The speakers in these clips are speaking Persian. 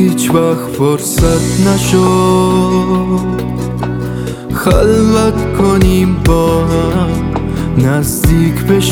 هیچ وقت فرصت نشد خلوت کنیم با هم، نزدیک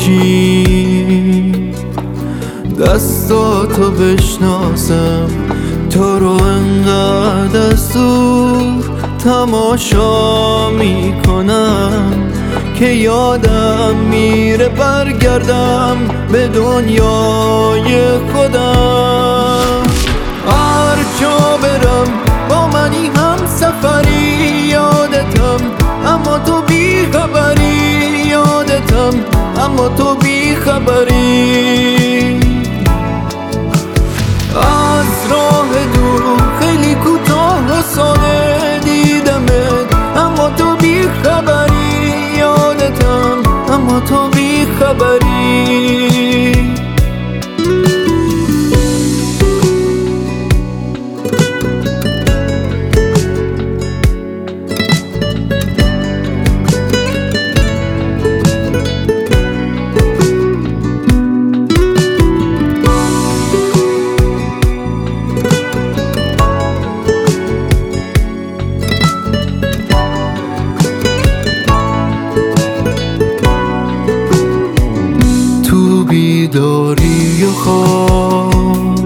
بشیم، دستاتو بشناسم، تو رو انقدر از دور تماشا میکنم که یادم میره برگردم به دنیای خودم. هر جا برم با منی هم سفری، یادتم اما تو بی خبری، یادتم اما تو بی خبری. از راه دور خیلی کوتاه و ساده دیدمت، اما تو بی خبری، یادتم اما تو بی خبری. بیداری و خواب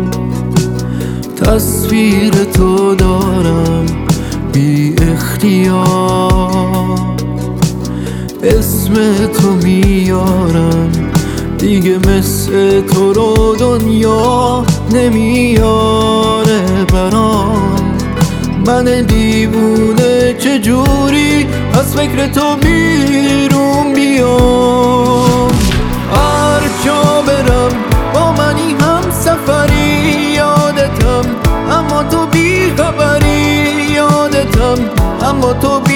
تصویر تو دارم بی اختیار، اسم تو میارم دیگه، مثل تو رو دنیا نمیاره برام. من دیوونه چجوری از فکر تو بیرون بیام. هر جا برم با منی هم سفری، یادتم اما تو بی خبری، یادتم اما تو